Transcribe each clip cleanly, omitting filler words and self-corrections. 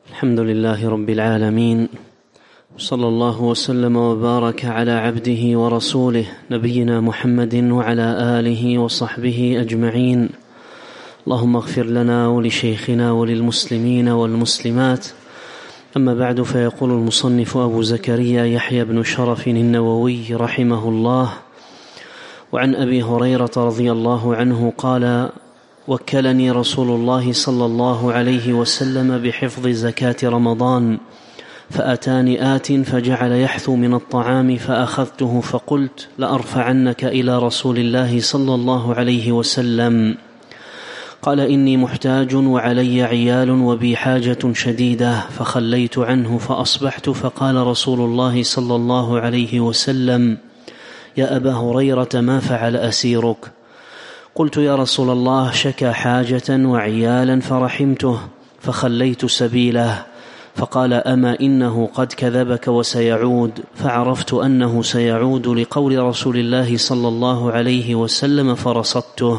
الحمد لله رب العالمين، صلى الله وسلم وبارك على عبده ورسوله نبينا محمد وعلى آله وصحبه أجمعين. اللهم اغفر لنا ولشيخنا وللمسلمين والمسلمات. أما بعد، فيقول المصنف أبو زكريا يحيى بن شرف النووي رحمه الله: وعن أبي هريرة رضي الله عنه قال: وكلني رسول الله صلى الله عليه وسلم بحفظ زكاة رمضان، فأتاني آت فجعل يحثو من الطعام فأخذته فقلت: لأرفعنك إلى رسول الله صلى الله عليه وسلم. قال: إني محتاج وعلي عيال وبي حاجة شديدة، فخليت عنه فأصبحت، فقال رسول الله صلى الله عليه وسلم: يا أبا هريرة، ما فعل أسيرك؟ قلت: يا رسول الله، شكى حاجة وعيالا فرحمته فخليت سبيله. فقال: أما إنه قد كذبك وسيعود. فعرفت أنه سيعود لقول رسول الله صلى الله عليه وسلم فرصدته.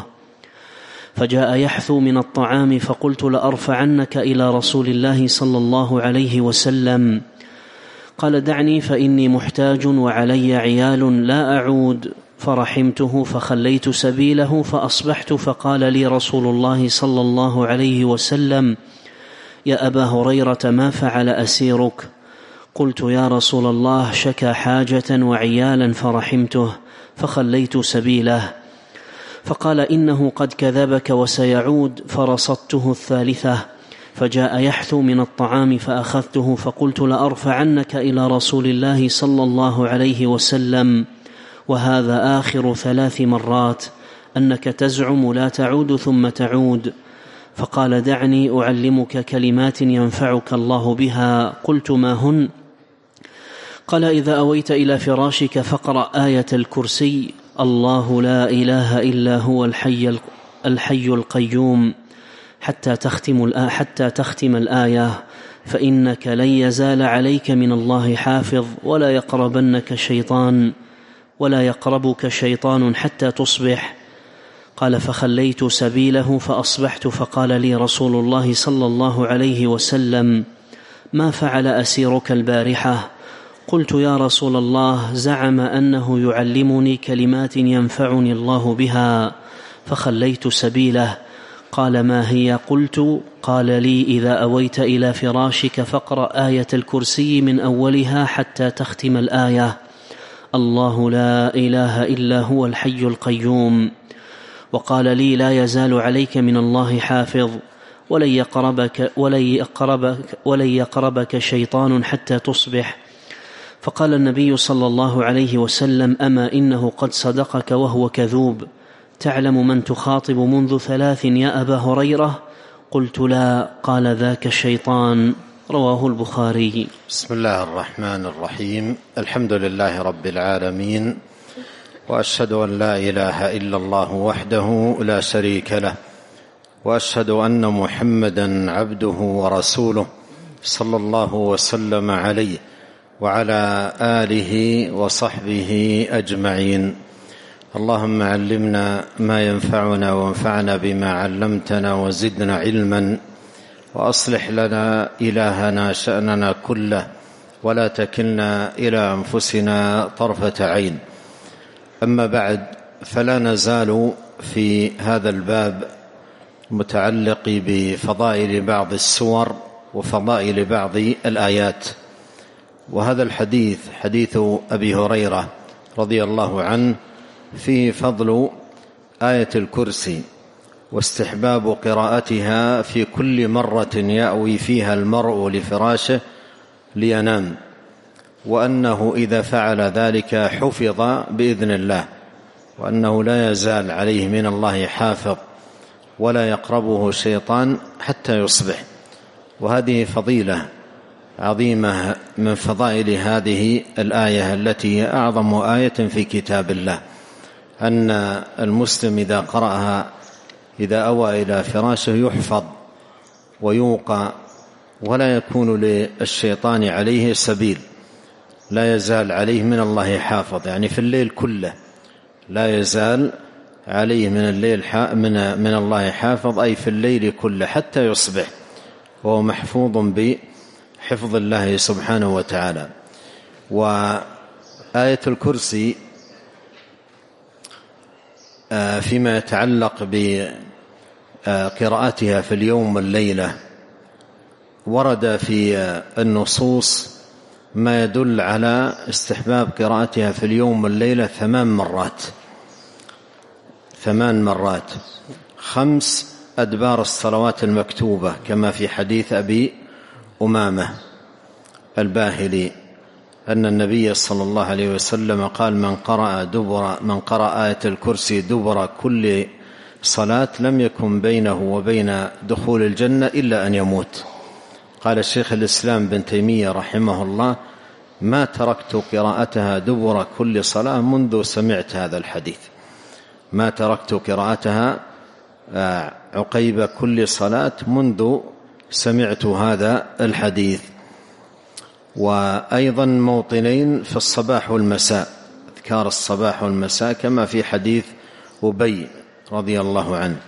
فجاء يحثو من الطعام، فقلت: لأرفعنك إلى رسول الله صلى الله عليه وسلم. قال: دعني فإني محتاج وعلي عيال لا أعود. فرحمته فخليت سبيله فأصبحت، فقال لي رسول الله صلى الله عليه وسلم: يا أبا هريرة، ما فعل أسيرك؟ قلت: يا رسول الله، شكى حاجة وعيالا فرحمته فخليت سبيله. فقال: إنه قد كذبك وسيعود. فرصدته الثالثة. فجاء يحثو من الطعام فأخذته، فقلت: لأرفعنك إلى رسول الله صلى الله عليه وسلم. وهذا آخر 3 مرات أنك تزعم لا تعود ثم تعود. فقال: دعني أعلمك كلمات ينفعك الله بها. قلت: ما هن؟ قال: إذا أويت إلى فراشك فاقرأ آية الكرسي: الله لا إله إلا هو الحي القيوم، حتى تختم الآية، فإنك لن يزال عليك من الله حافظ، ولا يقربك شيطان حتى تصبح. قال: فخليت سبيله فأصبحت، فقال لي رسول الله صلى الله عليه وسلم: ما فعل أسيرك البارحة؟ قلت: يا رسول الله، زعم أنه يعلمني كلمات ينفعني الله بها، فخليت سبيله. قال: ما هي؟ قلت: قال لي: إذا أويت إلى فراشك فاقرأ آية الكرسي من أولها حتى تختم الآية: الله لا إله إلا هو الحي القيوم. وقال لي: لا يزال عليك من الله حافظ، ولن يقربك شيطان حتى تصبح. فقال النبي صلى الله عليه وسلم: أما إنه قد صدقك وهو كذوب. تعلم من تخاطب منذ 3 يا أبا هريرة؟ قلت: لا. قال: ذاك الشيطان. رواه البخاري. بسم الله الرحمن الرحيم. الحمد لله رب العالمين، وأشهد أن لا إله إلا الله وحده لا شريك له، وأشهد أن محمدا عبده ورسوله صلى الله وسلم عليه وعلى آله وصحبه أجمعين. اللهم علمنا ما ينفعنا، وانفعنا بما علمتنا، وزدنا علما، وأصلح لنا إلهنا شأننا كله، ولا تكلنا إلى أنفسنا طرفة عين. أما بعد، فلا نزال في هذا الباب متعلق بفضائل بعض السور وفضائل بعض الآيات. وهذا الحديث حديث أبي هريرة رضي الله عنه فيه فضل آية الكرسي، واستحباب قراءتها في كل مرة يأوي فيها المرء لفراشه لينام، وأنه إذا فعل ذلك حفظ بإذن الله، وأنه لا يزال عليه من الله حافظ، ولا يقربه شيطان حتى يصبح. وهذه فضيلة عظيمة من فضائل هذه الآية التي هي أعظم آية في كتاب الله، أن المسلم إذا قرأها إذا أوى إلى فراشه يحفظ ويوقى، ولا يكون للشيطان عليه سبيل، لا يزال عليه من الله حافظ، يعني في الليل كله لا يزال عليه من الله حافظ، أي في الليل كله حتى يصبح، وهو محفوظ حفظ الله سبحانه وتعالى. وآية الكرسي فيما يتعلق بقراءتها في اليوم والليلة ورد في النصوص ما يدل على استحباب قراءتها في اليوم والليلة 8 مرات 5 أدبار الصلوات المكتوبة، كما في حديث أبي أمامة الباهلي أن النبي صلى الله عليه وسلم قال: من قرأ آية الكرسي دبر كل صلاة لم يكن بينه وبين دخول الجنة إلا أن يموت. قال الشيخ الإسلام بن تيمية رحمه الله: ما تركت قراءتها دبر كل صلاة منذ سمعت هذا الحديث، ما تركت قراءتها عقيب كل صلاة منذ سمعت هذا الحديث. وأيضا موطنين في الصباح والمساء، أذكار الصباح والمساء، كما في حديث أبي رضي الله عنه.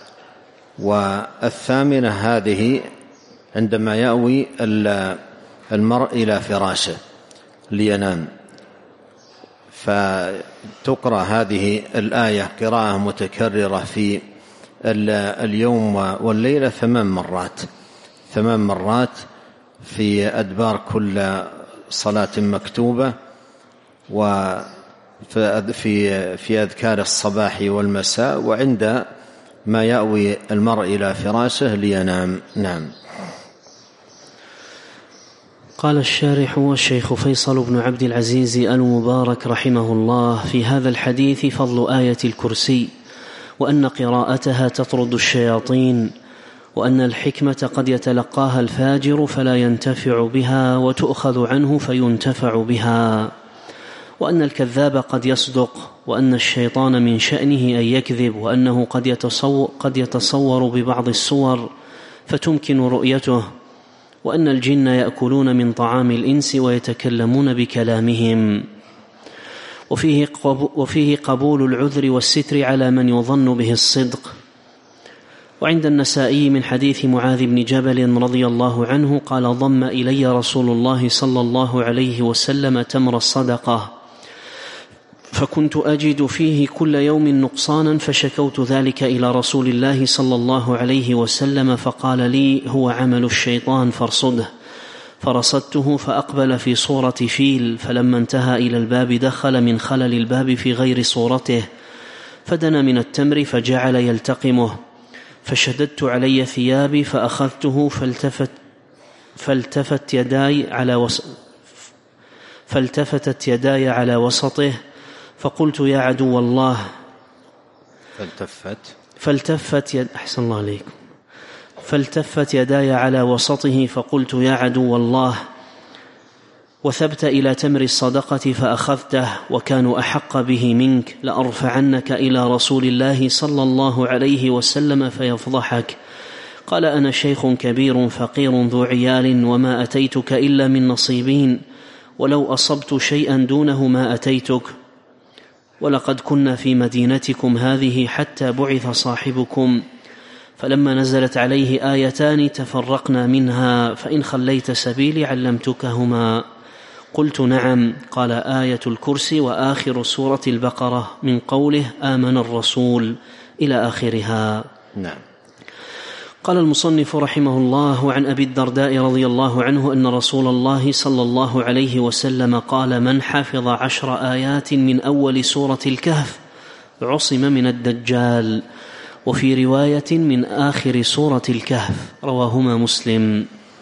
والثامنة هذه عندما يأوي المرء إلى فراشه لينام، فتقرأ هذه الآية قراءة متكررة في اليوم والليلة 8 مرات في أدبار كل صلاة مكتوبة، وفي أذكار الصباح والمساء، وعند ما يأوي المرء إلى فراشه لينام. نعم. قال الشارح والشيخ فيصل بن عبد العزيز المبارك رحمه الله: في هذا الحديث فضل آية الكرسي، وأن قراءتها تطرد الشياطين، وأن الحكمة قد يتلقاها الفاجر فلا ينتفع بها وتؤخذ عنه فينتفع بها، وأن الكذاب قد يصدق، وأن الشيطان من شأنه أن يكذب، وأنه قد يتصور ببعض الصور فتمكن رؤيته، وأن الجن يأكلون من طعام الإنس ويتكلمون بكلامهم، وفيه قبول العذر والستر على من يظن به الصدق. وعند النسائي من حديث معاذ بن جبل رضي الله عنه قال: ضم إلي رسول الله صلى الله عليه وسلم تمر الصدقة، فكنت أجد فيه كل يوم نقصانا، فشكوت ذلك إلى رسول الله صلى الله عليه وسلم، فقال لي: هو عمل الشيطان فارصده. فرصدته فأقبل في صورة فيل، فلما انتهى إلى الباب دخل من خلل الباب في غير صورته، فدنا من التمر فجعل يلتقمه، فشددت علي ثيابي فأخذته، فالتفتت يداي على وسطه، فقلت: يا عدو الله. أحسن الله عليكم. فالتفت يداي على وسطه، فقلت: يا عدو الله. وثبت إلى تمر الصدقة فأخذته، وكانوا أحق به منك، لأرفعنك إلى رسول الله صلى الله عليه وسلم فيفضحك. قال: أنا شيخ كبير فقير ذو عيال، وما أتيتك إلا من نصيبين، ولو أصبت شيئا دونه ما أتيتك، ولقد كنا في مدينتكم هذه حتى بعث صاحبكم، فلما نزلت عليه آيتان تفرقنا منها، فإن خليت سبيلي علمتكهما. قلت: نعم. قال: آية الكرسي وآخر سورة البقرة من قوله آمن الرسول إلى آخرها. نعم. قال المصنف رحمه الله: عن أبي الدرداء رضي الله عنه أن رسول الله صلى الله عليه وسلم قال: من حفظ 10 آيات من أول سورة الكهف عصم من الدجال. وفي رواية من آخر سورة الكهف، رواهما مسلم.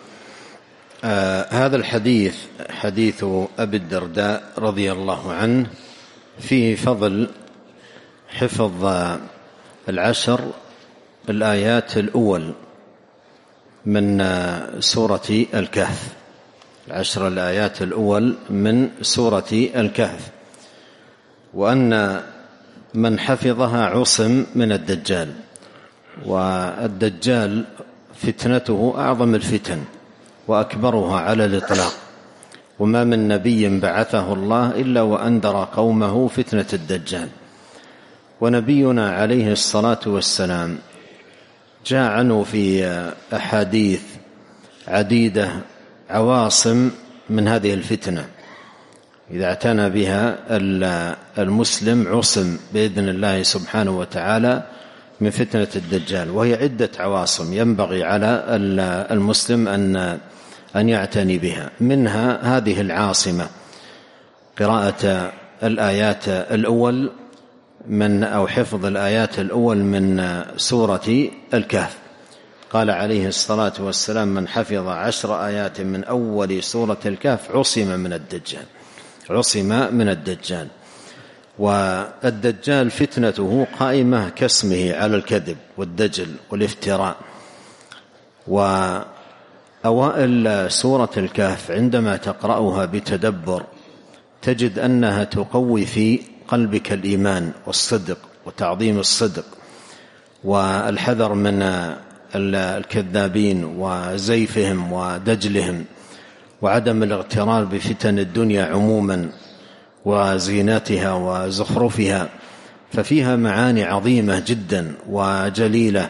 هذا الحديث حديث أبي الدرداء رضي الله عنه فيه فضل حفظ 10 الآيات الأول من سورة الكهف، 10 الآيات الأول من سورة الكهف، وأن من حفظها عصم من الدجال. والدجال فتنته أعظم الفتن وأكبرها على الإطلاق، وما من نبي بعثه الله إلا وأنذر قومه فتنة الدجال. ونبينا عليه الصلاة والسلام جاء عنه في أحاديث عديدة عواصم من هذه الفتنة، إذا اعتنى بها المسلم عصم بإذن الله سبحانه وتعالى من فتنة الدجال، وهي عدة عواصم ينبغي على المسلم أن يعتني بها. منها هذه العاصمة قراءة الآيات الأول أو حفظ الآيات الأول من سورة الكهف. قال عليه الصلاة والسلام: من حفظ 10 آيات من أول سورة الكهف عصم من الدجال. والدجال فتنته قائمة كاسمه على الكذب والدجل والافتراء. وأوائل سورة الكهف عندما تقرأها بتدبر تجد أنها تقوي في قلبك الإيمان والصدق وتعظيم الصدق والحذر من الكذابين وزيفهم ودجلهم، وعدم الاغترار بفتن الدنيا عموما وزينتها وزخرفها. ففيها معاني عظيمة جدا وجليلة،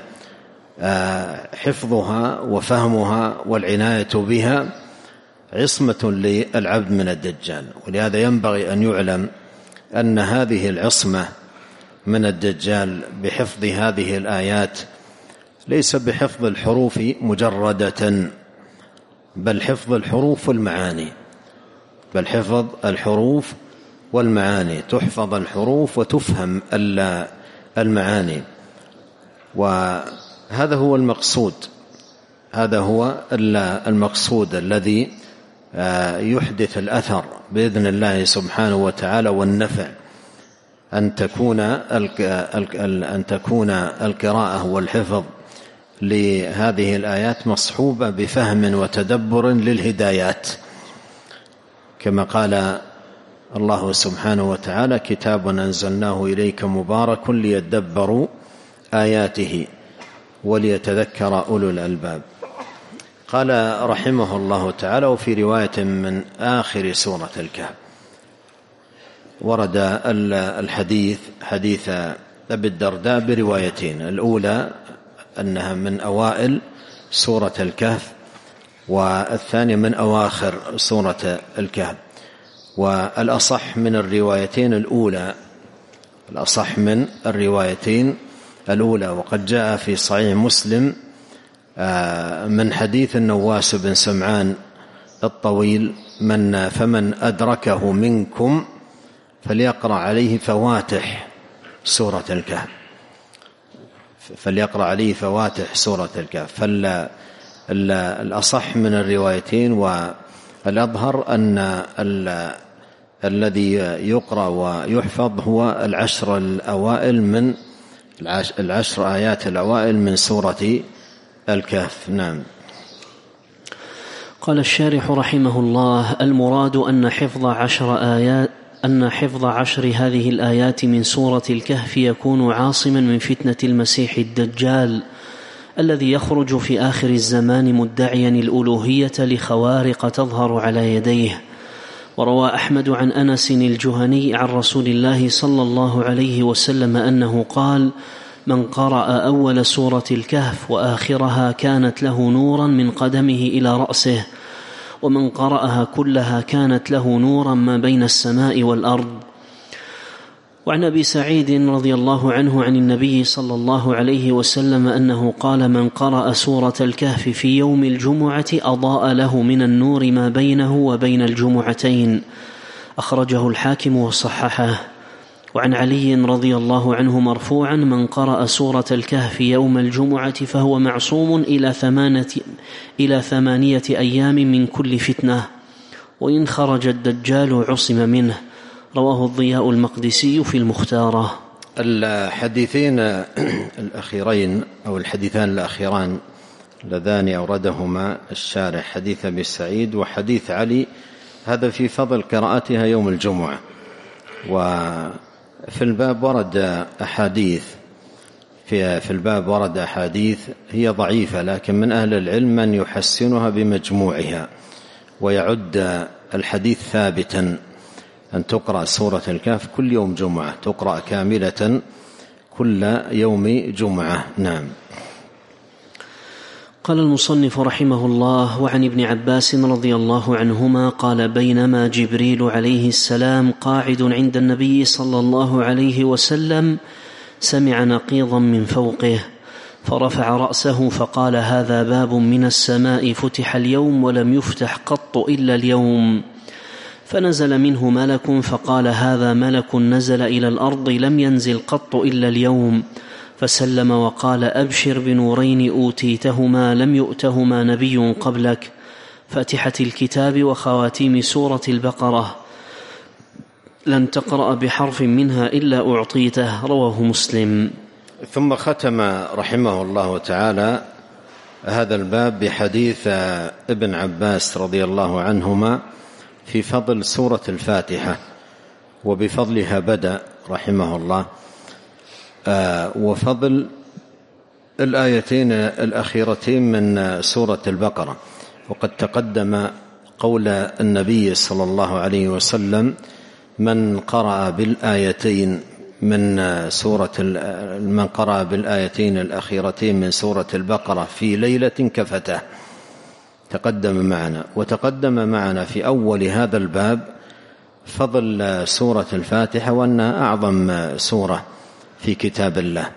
حفظها وفهمها والعناية بها عصمة للعبد من الدجال. ولهذا ينبغي أن يعلم أن هذه العصمة من الدجال بحفظ هذه الآيات ليس بحفظ الحروف مجردة، بل حفظ الحروف والمعاني، تحفظ الحروف وتفهم المعاني. وهذا هو المقصود الذي يحدث الأثر بإذن الله سبحانه وتعالى والنفع، أن تكون القراءة والحفظ لهذه الآيات مصحوبة بفهم وتدبر للهدايات، كما قال الله سبحانه وتعالى: كتاب أنزلناه إليك مبارك ليدبروا آياته وليتذكر أولو الألباب. قال رحمه الله تعالى: وفي رواية من آخر سورة الكهف ورد الحديث حديث أبي الدرداء بروايتين: الأولى أنها من أوائل سورة الكهف، والثانية من أواخر سورة الكهف. والأصح من الروايتين الأولى، وقد جاء في صحيح مسلم من حديث النواس بن سمعان الطويل: فمن أدركه منكم فليقرأ عليه فواتح سورة الكهف. فالأصح من الروايتين والأظهر أن الذي يقرأ ويحفظ هو 10 آيات الأوائل من سورة الكهف. نعم. قال الشارح رحمه الله: المراد أن حفظ 10 هذه الآيات من سورة الكهف يكون عاصما من فتنة المسيح الدجال الذي يخرج في آخر الزمان مدعيا الألوهية لخوارق تظهر على يديه. وروى أحمد عن أنس الجهني عن رسول الله صلى الله عليه وسلم أنه قال: من قرأ أول سورة الكهف وآخرها كانت له نورا من قدمه إلى رأسه، ومن قرأها كلها كانت له نورا ما بين السماء والأرض. وعن أبي سعيد رضي الله عنه عن النبي صلى الله عليه وسلم أنه قال: من قرأ سورة الكهف في يوم الجمعة أضاء له من النور ما بينه وبين الجمعتين. أخرجه الحاكم وصححه. وعن علي رضي الله عنه مرفوعا: من قرأ سورة الكهف يوم الجمعة فهو معصوم إلى 8 أيام من كل فتنة، وإن خرج الدجال عصم منه. رواه الضياء المقدسي في المختارة. الحديثان الأخيران اللذان أوردهما الشارح، حديث أبي سعيد وحديث علي، هذا في فضل قراءتها يوم الجمعة. وفي الباب ورد أحاديث هي ضعيفة، لكن من أهل العلم من يحسنها بمجموعها، ويعد الحديث ثابتا أن تقرأ سورة الكهف كل يوم جمعة، تقرأ كاملة كل يوم جمعة. نعم. قال المصنف رحمه الله: وعن ابن عباس رضي الله عنهما قال: بينما جبريل عليه السلام قاعد عند النبي صلى الله عليه وسلم سمع نقيضا من فوقه فرفع رأسه فقال: هذا باب من السماء فتح اليوم ولم يفتح قط إلا اليوم. فنزل منه ملك فقال: هذا ملك نزل إلى الأرض لم ينزل قط إلا اليوم. فسلم وقال: أبشر بنورين أوتيتهما لم يؤتهما نبي قبلك، فاتحة الكتاب وخواتيم سورة البقرة، لن تقرأ بحرف منها إلا أعطيته. رواه مسلم. ثم ختم رحمه الله تعالى هذا الباب بحديث ابن عباس رضي الله عنهما في فضل سورة الفاتحة، وبفضلها بدأ رحمه الله، وفضل الآيتين الأخيرتين من سورة البقرة. وقد تقدم قول النبي صلى الله عليه وسلم: من قرأ بالآيتين الأخيرتين من سورة البقرة في ليلة كفته. تقدم معنا، وتقدم معنا في أول هذا الباب فضل سورة الفاتحة وأنها أعظم سورة في كتاب الله.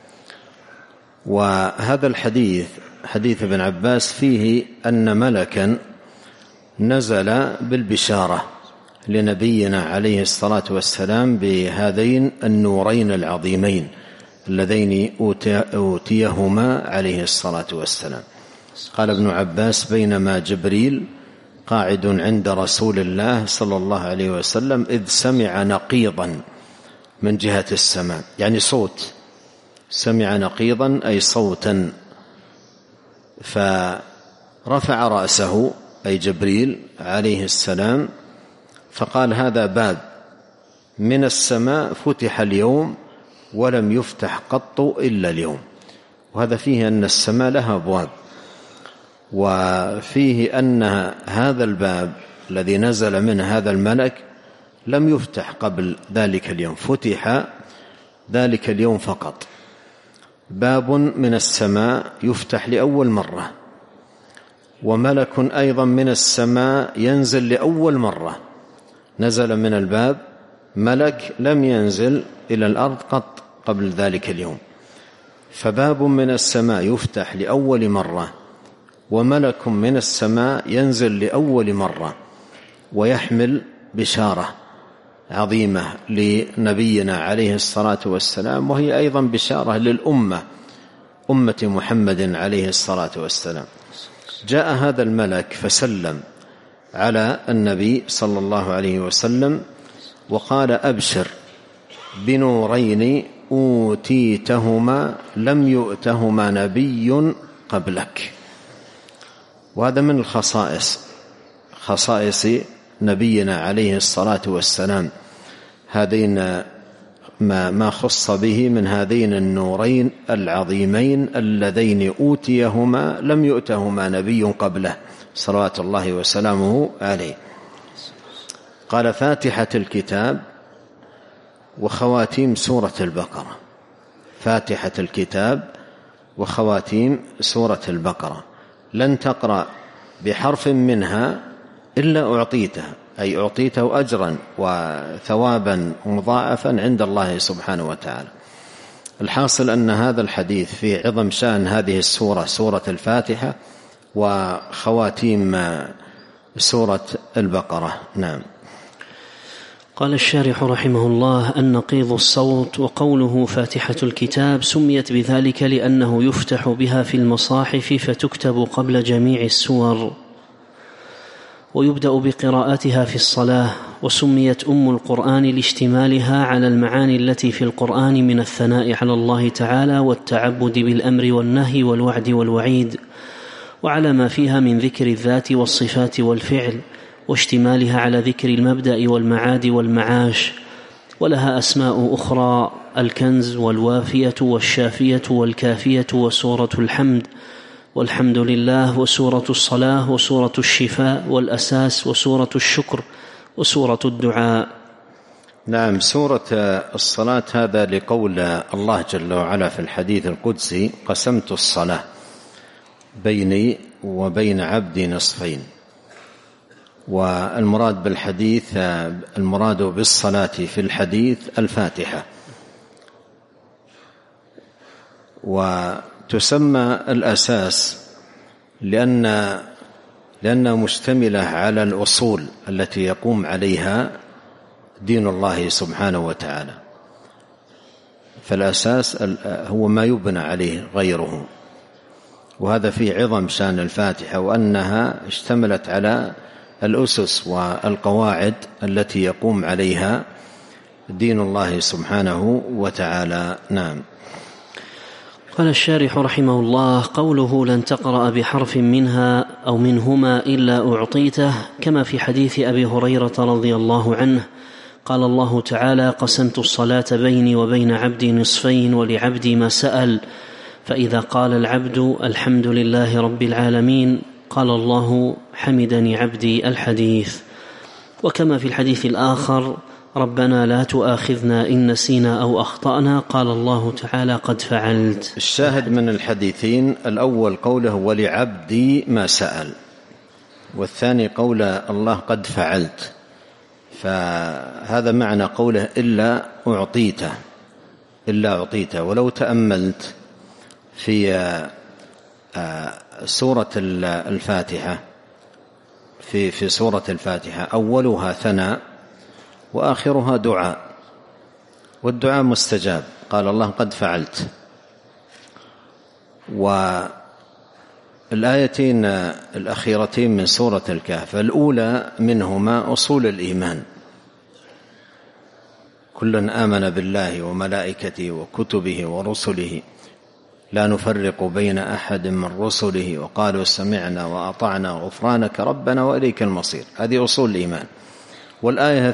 وهذا الحديث حديث ابن عباس فيه أن ملكا نزل بالبشارة لنبينا عليه الصلاة والسلام بهذين النورين العظيمين اللذين أوتيهما عليه الصلاة والسلام. قال ابن عباس: بينما جبريل قاعد عند رسول الله صلى الله عليه وسلم إذ سمع نقيضا من جهة السماء، يعني صوت، سمع نقيضا أي صوتا، فرفع رأسه أي جبريل عليه السلام فقال: هذا باب من السماء فتح اليوم ولم يفتح قط إلا اليوم. وهذا فيه أن السماء لها أبواب، وفيه أن هذا الباب الذي نزل منه هذا الملك لم يفتح قبل ذلك اليوم، فتح ذلك اليوم فقط. باب من السماء يفتح لأول مرة، وملك أيضا من السماء ينزل لأول مرة، نزل من الباب ملك لم ينزل إلى الأرض قط قبل ذلك اليوم. فباب من السماء يفتح لأول مرة، وملك من السماء ينزل لأول مرة، ويحمل بشارة عظيمة لنبينا عليه الصلاة والسلام، وهي أيضا بشارة للأمة، أمة محمد عليه الصلاة والسلام. جاء هذا الملك فسلم على النبي صلى الله عليه وسلم وقال: أبشر بنورين أوتيتهما لم يؤتهما نبي قبلك. وهذا من خصائص نبينا عليه الصلاة والسلام، هذين ما خص به من هذين النورين العظيمين اللذين أوتيهما لم يؤتهما نبي قبله صلوات الله وسلامه عليه. قال: فاتحة الكتاب وخواتيم سورة البقرة. فاتحة الكتاب وخواتيم سورة البقرة، لن تقرأ بحرف منها إلا أعطيته، أي أعطيته أجرا وثوابا مضاعفا عند الله سبحانه وتعالى. الحاصل أن هذا الحديث في عظم شأن هذه السورة، سورة الفاتحة وخواتيم سورة البقرة. نعم. قال الشارح رحمه الله: النقيض الصوت، وقوله فاتحة الكتاب سميت بذلك لأنه يفتح بها في المصاحف فتكتب قبل جميع السور، ويبدأ بقراءتها في الصلاة. وسميت أم القرآن لاشتمالها على المعاني التي في القرآن من الثناء على الله تعالى والتعبد بالأمر والنهي والوعد والوعيد، وعلى ما فيها من ذكر الذات والصفات والفعل، واشتمالها على ذكر المبدأ والمعاد والمعاش. ولها أسماء أخرى: الكنز والوافية والشافية والكافية وسورة الحمد والحمد لله وسورة الصلاة وسورة الشفاء والأساس وسورة الشكر وسورة الدعاء. نعم. سورة الصلاة هذا لقول الله جل وعلا في الحديث القدسي: قسمت الصلاة بيني وبين عبدي نصفين. والمراد بالحديث، المراد بالصلاة في الحديث الفاتحة. وتسمى الأساس لأنها مشتملة على الأصول التي يقوم عليها دين الله سبحانه وتعالى. فالأساس هو ما يبنى عليه غيره، وهذا في عظم شأن الفاتحة، وأنها اشتملت على الأسس والقواعد التي يقوم عليها دين الله سبحانه وتعالى. نعم. قال الشارح رحمه الله: قوله لن تقرأ بحرف منها أو منهما إلا أعطيته، كما في حديث أبي هريرة رضي الله عنه قال الله تعالى: قسمت الصلاة بيني وبين عبدي نصفين ولعبدي ما سأل، فإذا قال العبد الحمد لله رب العالمين قال الله حمدني عبدي الحديث. وكما في الحديث الآخر: ربنا لا تؤاخذنا إن نسينا أو أخطأنا قال الله تعالى قد فعلت. الشاهد من الحديثين: الأول قوله ولعبدي ما سأل، والثاني قول الله قد فعلت. فهذا معنى قوله إلا أعطيته. ولو تأملت في سورة الفاتحة، في سورة الفاتحة أولها ثناء وآخرها دعاء، والدعاء مستجاب، قال الله قد فعلت. والآيتين الأخيرتين من سورة الكهف، الأولى منهما أصول الإيمان: كل آمن بالله وملائكته وكتبه ورسله لا نفرق بين أحد من رسله وقالوا سمعنا وأطعنا غفرانك ربنا وإليك المصير. هذه أصول الإيمان. والآية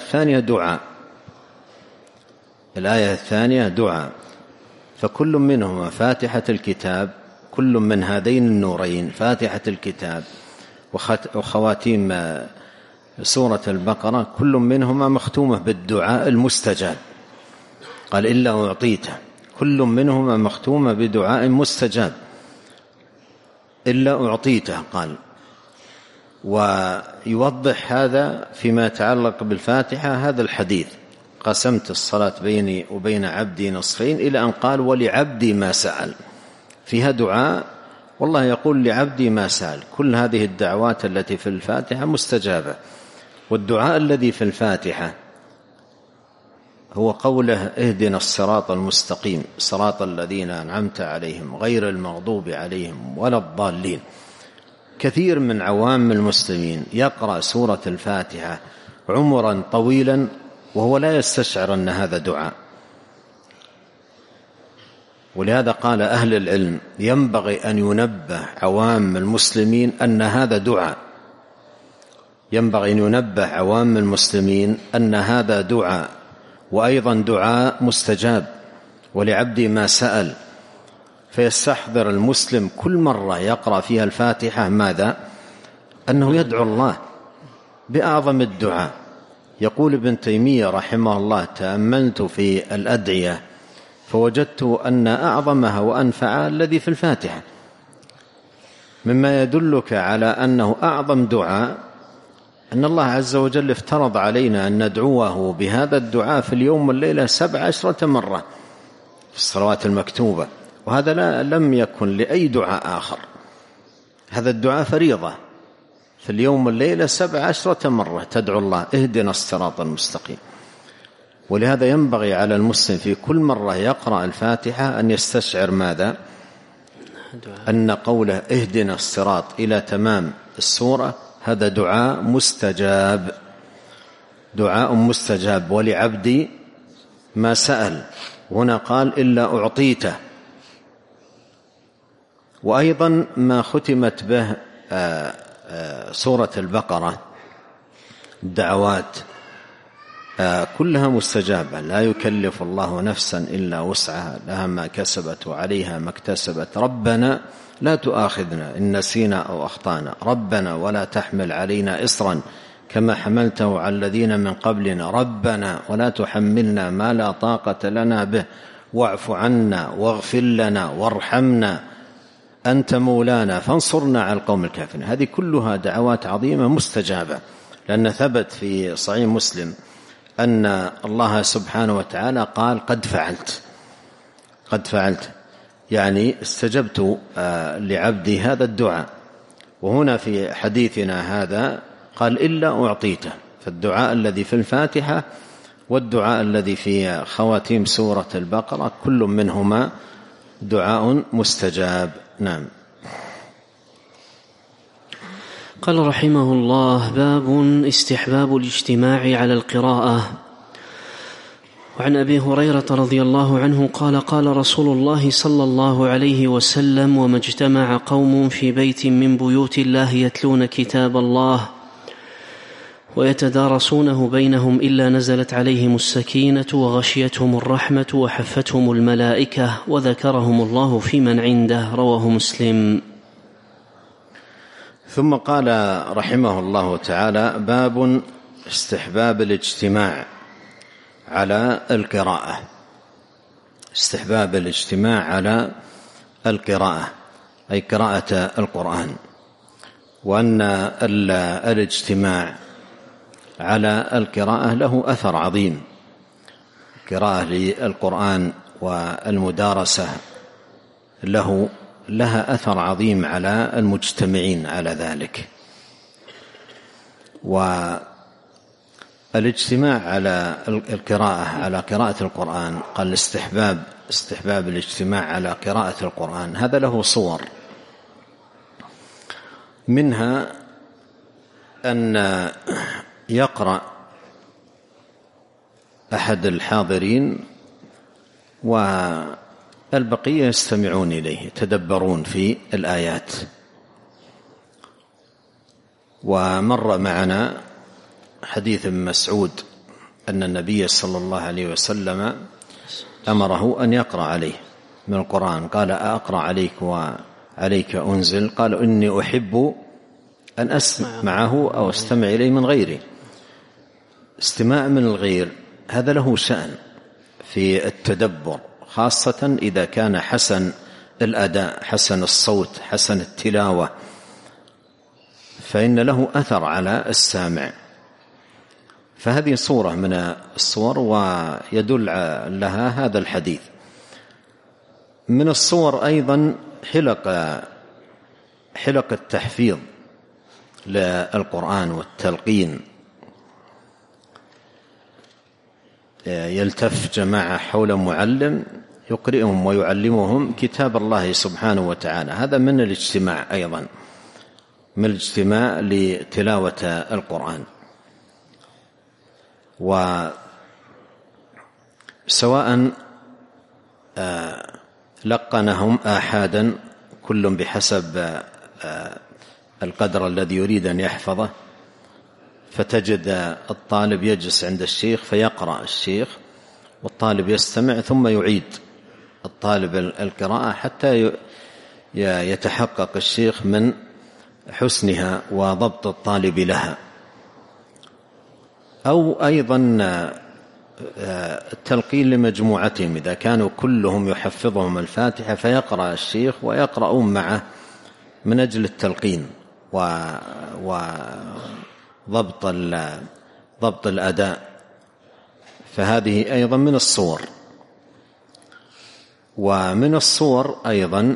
الثانية دعاء. فكل منهما فاتحة الكتاب، كل من هذين النورين فاتحة الكتاب وخواتيم سورة البقرة، كل منهما مختومة بالدعاء المستجاب. قال إلا أعطيته، كل منهما مختومة بدعاء مستجاب. إلا أعطيته قال. ويوضح هذا فيما يتعلق بالفاتحة هذا الحديث: قسمت الصلاة بيني وبين عبدي نصفين، إلى أن قال ولعبدي ما سأل. فيها دعاء، والله يقول لعبدي ما سأل. كل هذه الدعوات التي في الفاتحة مستجابة. والدعاء الذي في الفاتحة هو قوله اهدنا الصراط المستقيم صراط الذين أنعمت عليهم غير المغضوب عليهم ولا الضالين. كثير من عوام المسلمين يقرأ سورة الفاتحة عمرا طويلا وهو لا يستشعر أن هذا دعاء. ولهذا قال أهل العلم: ينبغي أن ينبه عوام المسلمين أن هذا دعاء، ينبغي أن ينبه عوام المسلمين أن هذا دعاء، وأيضا دعاء مستجاب، ولعبدي ما سأل. فيستحضر المسلم كل مرة يقرأ فيها الفاتحة ماذا؟ أنه يدعو الله بأعظم الدعاء. يقول ابن تيمية رحمه الله: تأملت في الأدعية فوجدت أن أعظمها وأنفعها الذي في الفاتحة، مما يدلك على أنه أعظم دعاء أن الله عز وجل افترض علينا أن ندعوه بهذا الدعاء في اليوم والليلة 17 مرة في الصلوات المكتوبة، وهذا لم يكن لأي دعاء آخر. هذا الدعاء فريضة في اليوم والليلة 17 مرة تدعو الله اهدنا الصراط المستقيم. ولهذا ينبغي على المسلم في كل مرة يقرأ الفاتحة أن يستشعر ماذا؟ أن قوله اهدنا الصراط إلى تمام السورة هذا دعاء مستجاب، دعاء مستجاب. ولعبدي ما سأل، هنا قال إلا أعطيته. وأيضا ما ختمت به سورة البقرة الدعوات كلها مستجابة: لا يكلف الله نفسا إلا وسعها لها ما كسبت وعليها ما اكتسبت، ربنا لا تؤاخذنا إن نسينا أو أخطأنا، ربنا ولا تحمل علينا إصرا كما حملته على الذين من قبلنا، ربنا ولا تحملنا ما لا طاقة لنا به واعف عنا واغفر لنا وارحمنا أنت مولانا فانصرنا على القوم الكافرين. هذه كلها دعوات عظيمة مستجابة، لأن ثبت في صحيح مسلم أن الله سبحانه وتعالى قال قد فعلت، يعني استجبت لعبدي هذا الدعاء. وهنا في حديثنا هذا قال إلا أعطيته، فالدعاء الذي في الفاتحة والدعاء الذي في خواتيم سورة البقرة كل منهما دعاء مستجاب. نعم. قال رحمه الله: باب استحباب الاجتماع على القراءة. وعن أبي هريرة رضي الله عنه قال: قال رسول الله صلى الله عليه وسلم: وما اجتمع قوم في بيت من بيوت الله يتلون كتاب الله ويتدارسونه بينهم إلا نزلت عليهم السكينة وغشيتهم الرحمة وحفتهم الملائكة وذكرهم الله في من عنده. رواه مسلم. ثم قال رحمه الله تعالى: باب استحباب الاجتماع على القراءة. استحباب الاجتماع على القراءة أي قراءة القرآن، وأن الاجتماع على القراءة له أثر عظيم. قراءة للقرآن والمدارسة لها أثر عظيم على المجتمعين على ذلك. والاجتماع على القراءة على قراءة القرآن، قال استحباب الاجتماع على قراءة القرآن، هذا له صور، منها أن يقرأ أحد الحاضرين والبقية يستمعون إليه يتدبرون في الآيات. ومر معنا حديث ابن مسعود أن النبي صلى الله عليه وسلم أمره أن يقرأ عليه من القرآن، قال: أقرأ عليك وعليك أنزل؟ قال: إني أحب أن أسمع معه أو أستمع إليه من غيره. استماع من الغير هذا له شأن في التدبر، خاصة إذا كان حسن الأداء، حسن الصوت، حسن التلاوة، فإن له أثر على السامع. فهذه صورة من الصور ويدل لها هذا الحديث. من الصور أيضا حلق التحفيظ للقرآن والتلقين، يلتف جماعة حول معلم يقرئهم ويعلمهم كتاب الله سبحانه وتعالى، هذا من الاجتماع أيضا، من الاجتماع لتلاوة القرآن. وسواء لقنهم آحادا كل بحسب القدر الذي يريد أن يحفظه، فتجد الطالب يجلس عند الشيخ فيقرأ الشيخ والطالب يستمع، ثم يعيد الطالب القراءة حتى يتحقق الشيخ من حسنها وضبط الطالب لها. أو أيضا التلقين لمجموعتهم، إذا كانوا كلهم يحفظهم الفاتحة فيقرأ الشيخ ويقرؤون معه من أجل التلقين وضبط الأداء، فهذه أيضا من الصور. ومن الصور أيضا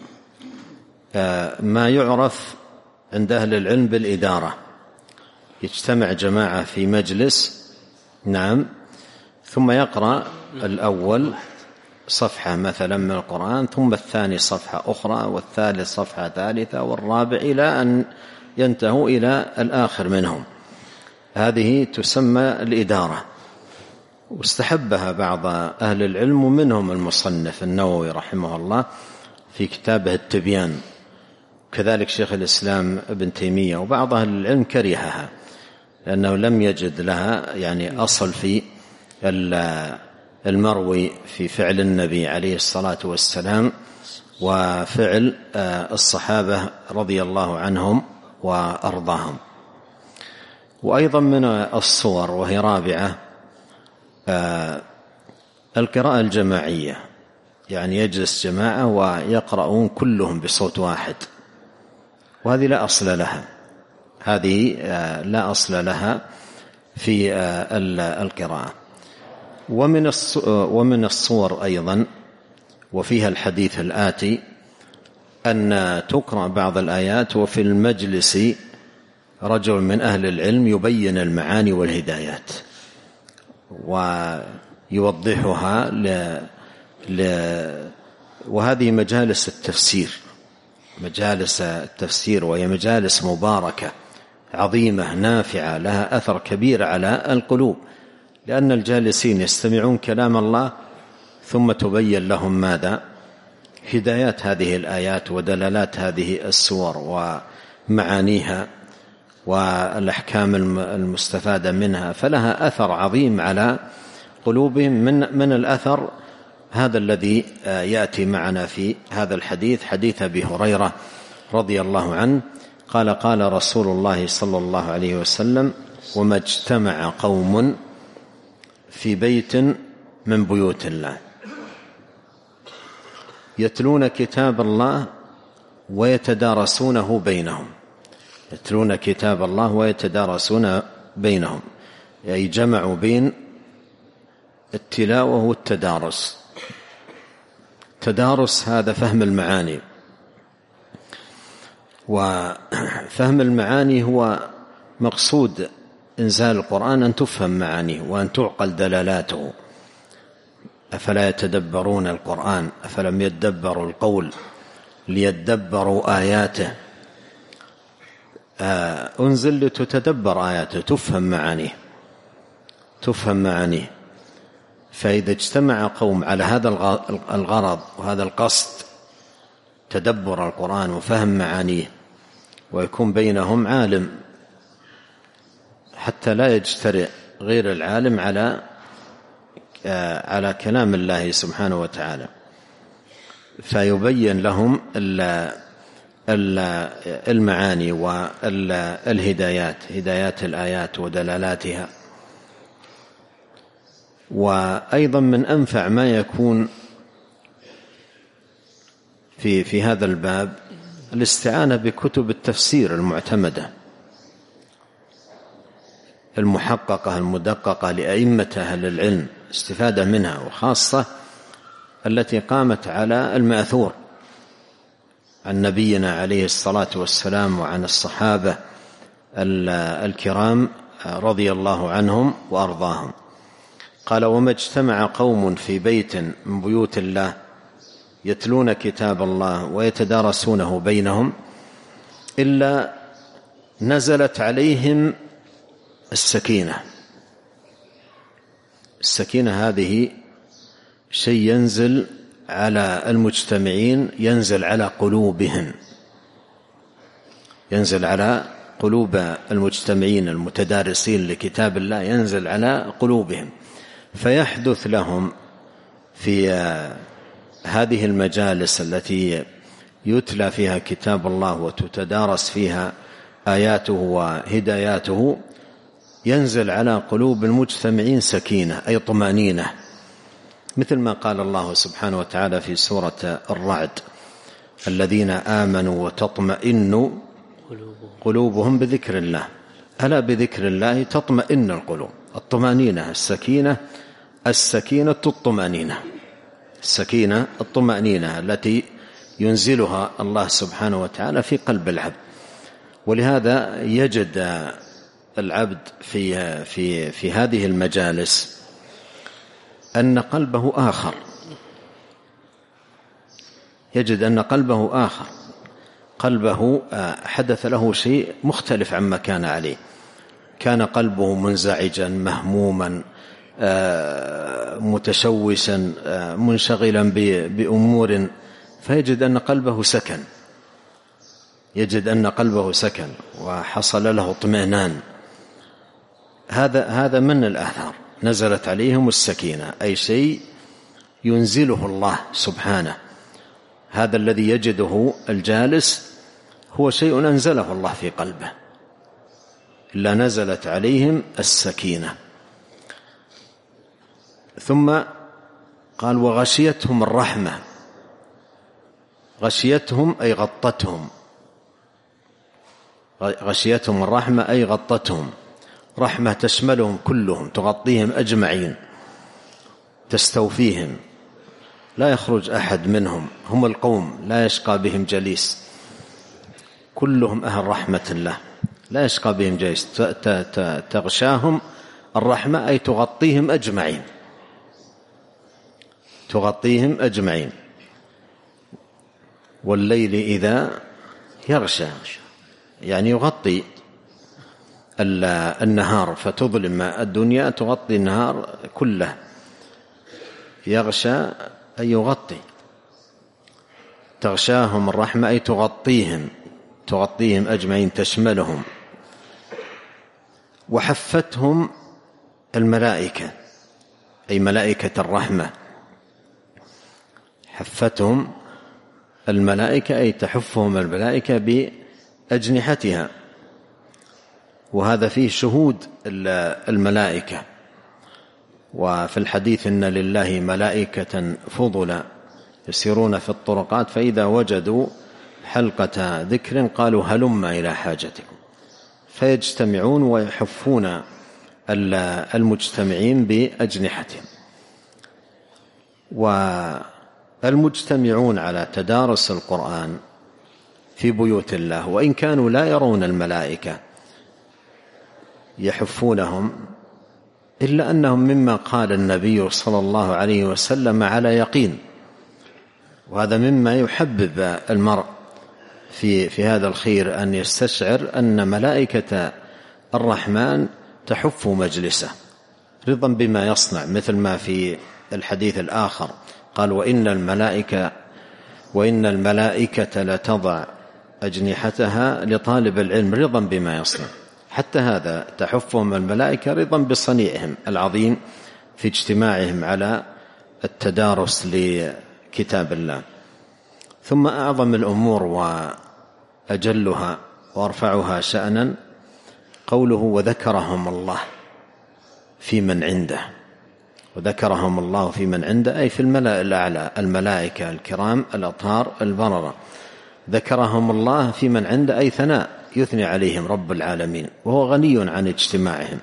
ما يعرف عند أهل العلم بالإدارة، يجتمع جماعة في مجلس، نعم، ثم يقرأ الأول صفحة مثلا من القرآن، ثم الثاني صفحة أخرى، والثالث صفحة ثالثة، والرابع، إلى أن ينتهوا إلى الآخر منهم. هذه تسمى الإدارة، واستحبها بعض أهل العلم، ومنهم المصنف النووي رحمه الله في كتابه التبيان، كذلك شيخ الإسلام ابن تيمية، وبعض أهل العلم كرهها لأنه لم يجد لها يعني أصل في المروي في فعل النبي عليه الصلاة والسلام وفعل الصحابة رضي الله عنهم وأرضاهم. وأيضا من الصور، وهي رابعة، القراءة الجماعية، يعني يجلس جماعة ويقرؤون كلهم بصوت واحد، وهذه لا أصل لها، هذه لا أصل لها في القراءة. ومن الصور أيضا وفيها الحديث الآتي أن تقرأ بعض الآيات وفي المجلس رجل من أهل العلم يبين المعاني والهدايات ويوضحها وهذه مجالس التفسير، مجالس التفسير، وهي مجالس مباركة عظيمة نافعة لها أثر كبير على القلوب، لأن الجالسين يستمعون كلام الله ثم تبين لهم ماذا؟ هدايات هذه الآيات ودلالات هذه السور ومعانيها والأحكام المستفادة منها، فلها أثر عظيم على قلوبهم. من الأثر هذا الذي يأتي معنا في هذا الحديث، حديث أبي هريرة رضي الله عنه قال: قال رسول الله صلى الله عليه وسلم: وما اجتمع قوم في بيت من بيوت الله يتلون كتاب الله ويتدارسونه بينهم، يتلون كتاب الله ويتدارسون بينهم، يعني جمعوا بين التلاوة والتدارس. تدارس هذا فهم المعاني، وفهم المعاني هو مقصود إنزال القرآن، أن تفهم معانيه وأن تعقل دلالاته. أفلا يتدبرون القرآن أفلم يدبروا القول ليدبروا آياته. أنزل لتتدبر آياته، تفهم معانيه، تفهم معانيه. فإذا اجتمع قوم على هذا الغرض وهذا القصد، تدبر القرآن وفهم معانيه، ويكون بينهم عالم حتى لا يجترئ غير العالم على كلام الله سبحانه وتعالى، فيبين لهم المعاني والهدايات، هدايات الآيات ودلالاتها. وأيضا من أنفع ما يكون في هذا الباب الاستعانة بكتب التفسير المعتمدة المحققة المدققة لأئمة أهل العلم، استفادة منها، وخاصة التي قامت على المأثور عن نبينا عليه الصلاة والسلام وعن الصحابة الكرام رضي الله عنهم وأرضاهم. قال: وما اجتمع قوم في بيت من بيوت الله يتلون كتاب الله ويتدارسونه بينهم إلا نزلت عليهم السكينة. السكينة هذه شيء ينزل على المجتمعين، ينزل على قلوبهم، ينزل على قلوب المجتمعين المتدارسين لكتاب الله، ينزل على قلوبهم، فيحدث لهم في هذه المجالس التي يتلى فيها كتاب الله وتتدارس فيها آياته وهداياته، ينزل على قلوب المجتمعين سكينة، أي طمأنينة، مثل ما قال الله سبحانه وتعالى في سورة الرعد: الذين آمنوا وتطمئن قلوبهم بذكر الله. ألا بذكر الله تطمئن القلوب. الطمأنينة السكينة الطمأنينة، السكينة الطمأنينة التي ينزلها الله سبحانه وتعالى في قلب العبد. ولهذا يجد العبد في هذه المجالس أن قلبه آخر، يجد أن قلبه آخر، قلبه حدث له شيء مختلف عما كان عليه. كان قلبه منزعجا مهموما متشوشا منشغلا بأمور، فيجد أن قلبه سكن، يجد أن قلبه سكن وحصل له اطمئنان. هذا من الآثار، نزلت عليهم السكينة، أي شيء ينزله الله سبحانه. هذا الذي يجده الجالس هو شيء أنزله الله في قلبه، إلا نزلت عليهم السكينة. ثم قال وغشيتهم الرحمة. غشيتهم أي غطتهم، غشيتهم الرحمة أي غطتهم. رحمة تشملهم كلهم، تغطيهم أجمعين، تستوفيهم، لا يخرج أحد منهم، هم القوم لا يشقى بهم جليس، كلهم أهل رحمة الله لا يشقى بهم جليس. تغشاهم الرحمة أي تغطيهم أجمعين، تغطيهم أجمعين. والليل إذا يغشى يعني يغطي النهار، فتظلم الدنيا تغطي النهار كله. يغشى أي يغطي. تغشاهم الرحمة أي تغطيهم، تغطيهم أجمعين، تشملهم. وحفتهم الملائكة أي ملائكة الرحمة. حفتهم الملائكة أي تحفهم الملائكة بأجنحتها، وهذا فيه شهود الملائكة. وفي الحديث إن لله ملائكة فضلا يسيرون في الطرقات فإذا وجدوا حلقة ذكر قالوا هلم إلى حاجتكم، فيجتمعون ويحفون المجتمعين بأجنحتهم. والمجتمعون على تدارس القرآن في بيوت الله وإن كانوا لا يرون الملائكة يحفونهم، إلا أنهم مما قال النبي صلى الله عليه وسلم على يقين، وهذا مما يحبب المرء في هذا الخير، أن يستشعر أن ملائكة الرحمن تحف مجلسه رضا بما يصنع، مثل ما في الحديث الآخر قال وإن الملائكة لتضع أجنحتها لطالب العلم رضا بما يصنع. حتى هذا تحفهم الملائكة رضا بصنيعهم العظيم في اجتماعهم على التدارس لكتاب الله. ثم أعظم الأمور وأجلها وأرفعها شأنا قوله وذكرهم الله في من عنده. وذكرهم الله في من عنده أي في الملأ الأعلى، الملائكة الكرام الأطهار البررة. ذكرهم الله في من عنده أي ثناء، يثني عليهم رب العالمين، وهو غني عن اجتماعهم.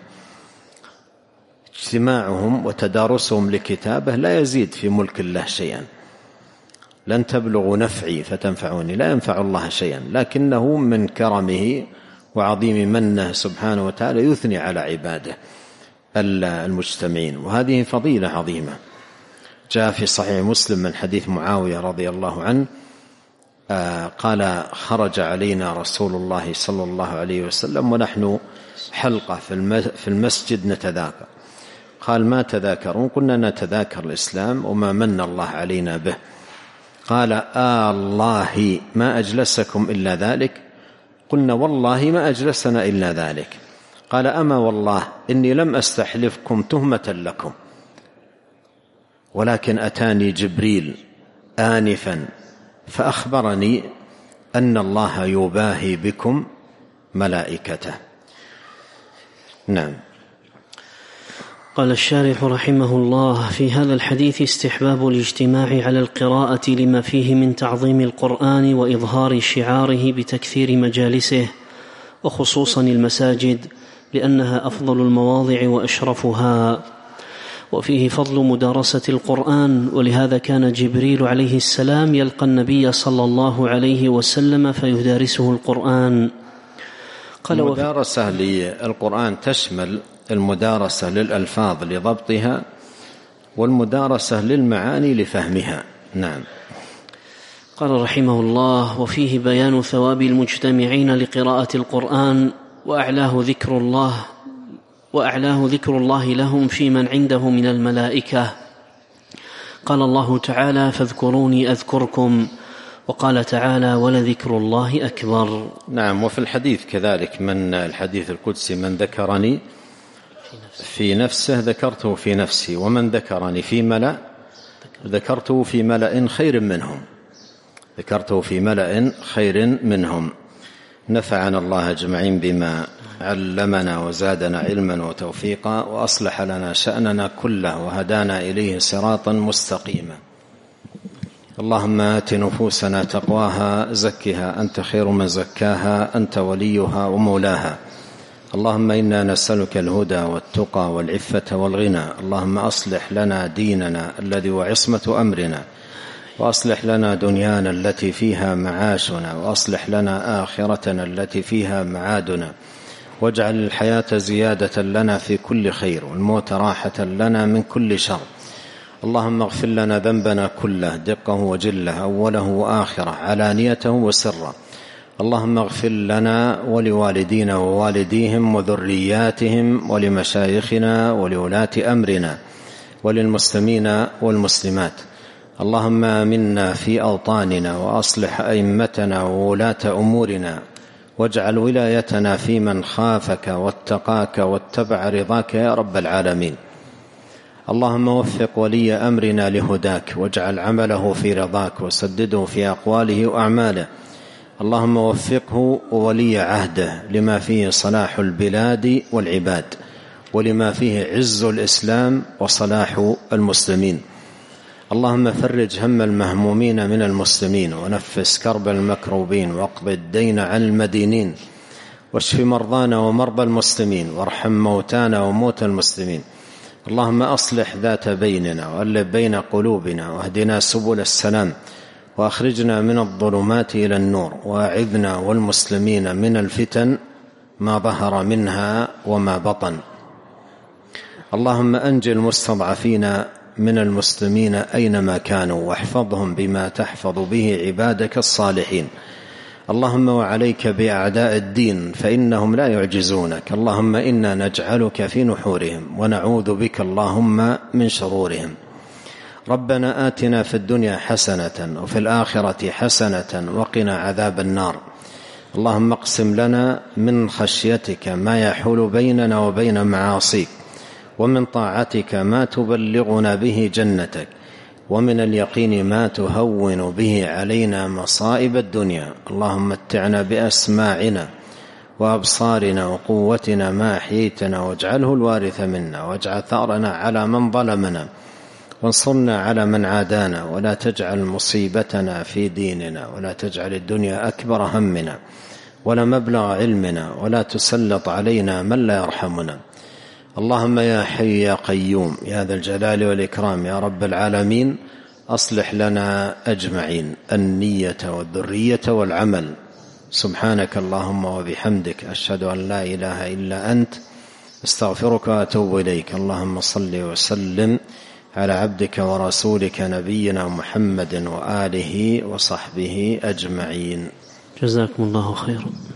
اجتماعهم وتدارسهم لكتابه لا يزيد في ملك الله شيئا. لن تبلغوا نفعي فتنفعوني، لا ينفع الله شيئا، لكنه من كرمه وعظيم منه سبحانه وتعالى يثني على عباده المجتمعين، وهذه فضيلة عظيمة. جاء في صحيح مسلم من حديث معاوية رضي الله عنه قال خرج علينا رسول الله صلى الله عليه وسلم ونحن حلقة في المسجد نتذاكر. قال ما تذاكرون؟ قلنا نتذاكر الإسلام وما من الله علينا به. قال الله ما أجلسكم إلا ذلك؟ قلنا والله ما أجلسنا إلا ذلك. قال أما والله إني لم أستحلفكم تهمة لكم، ولكن أتاني جبريل آنفا فأخبرني أن الله يباهي بكم ملائكته. نعم. قال الشارح رحمه الله في هذا الحديث استحباب الاجتماع على القراءة لما فيه من تعظيم القرآن وإظهار شعاره بتكثير مجالسه، وخصوصا المساجد لأنها أفضل المواضع وأشرفها، وفيه فضل مدارسة القرآن، ولهذا كان جبريل عليه السلام يلقى النبي صلى الله عليه وسلم فيدارسه القرآن. قال المدارسة للقرآن تشمل المدارسة للألفاظ لضبطها والمدارسة للمعاني لفهمها. نعم. قال رحمه الله وفيه بيان ثواب المجتمعين لقراءة القرآن وأعلاه ذكر الله لهم في من عنده من الملائكة. قال الله تعالى فاذكروني أذكركم، وقال تعالى ولذكر الله أكبر. نعم. وفي الحديث كذلك من الحديث القدسي من ذكرني في نفسه ذكرته في نفسي، ومن ذكرني في ملأ ذكرته في ملأ خير منهم، ذكرته في ملأ خير منهم. نفعنا الله أجمعين بما علمنا وزادنا علما وتوفيقا، وأصلح لنا شأننا كله وهدانا إليه صراطا مستقيما. اللهم آت نفوسنا تقواها، زكها أنت خير من زكاها، أنت وليها ومولاها. اللهم إنا نسألك الهدى والتقى والعفة والغنى. اللهم أصلح لنا ديننا الذي هو عصمة أمرنا، وأصلح لنا دنيانا التي فيها معاشنا، وأصلح لنا آخرتنا التي فيها معادنا، واجعل الحياة زيادة لنا في كل خير، والموت راحة لنا من كل شر. اللهم اغفر لنا ذنبنا كله، دقه وجله، أوله وآخره، علانيته وسره. اللهم اغفر لنا ولوالدينا ووالديهم وذرياتهم ولمشايخنا ولولاة أمرنا وللمسلمين والمسلمات. اللهم آمنا في أوطاننا، وأصلح أئمتنا وولاة أمورنا، واجعل ولايتنا في من خافك واتقاك واتبع رضاك يا رب العالمين. اللهم وفق ولي أمرنا لهداك، واجعل عمله في رضاك، وسدده في أقواله وأعماله. اللهم وفقه وولي عهده لما فيه صلاح البلاد والعباد، ولما فيه عز الإسلام وصلاح المسلمين. اللهم فرج هم المهمومين من المسلمين، ونفس كرب المكروبين، واقض الدين عن المدينين، واشف مرضانا ومرضى المسلمين، وارحم موتانا وموتى المسلمين. اللهم أصلح ذات بيننا، وألف بين قلوبنا، واهدنا سبل السلام، وأخرجنا من الظلمات إلى النور، وأعذنا والمسلمين من الفتن ما ظهر منها وما بطن. اللهم أنجِ المستضعفين من المسلمين أينما كانوا، واحفظهم بما تحفظ به عبادك الصالحين. اللهم وعليك بأعداء الدين، فإنهم لا يعجزونك. اللهم إنا نجعلك في نحورهم، ونعوذ بك اللهم من شرورهم. ربنا آتنا في الدنيا حسنة، وفي الآخرة حسنة، وقنا عذاب النار. اللهم اقسم لنا من خشيتك ما يحول بيننا وبين معاصيك، ومن طاعتك ما تبلغنا به جنتك، ومن اليقين ما تهون به علينا مصائب الدنيا. اللهم متعنا بأسماعنا وأبصارنا وقوتنا ما أحييتنا، واجعله الوارث منا، واجعل ثأرنا على من ظلمنا، وانصرنا على من عادانا، ولا تجعل مصيبتنا في ديننا، ولا تجعل الدنيا أكبر همنا ولا مبلغ علمنا، ولا تسلط علينا من لا يرحمنا. اللهم يا حي يا قيوم يا ذا الجلال والإكرام يا رب العالمين، أصلح لنا أجمعين النية والذرية والعمل. سبحانك اللهم وبحمدك، أشهد أن لا إله إلا أنت، استغفرك وأتوب إليك. اللهم صل وسلم على عبدك ورسولك نبينا محمد وآله وصحبه أجمعين. جزاكم الله خيرا.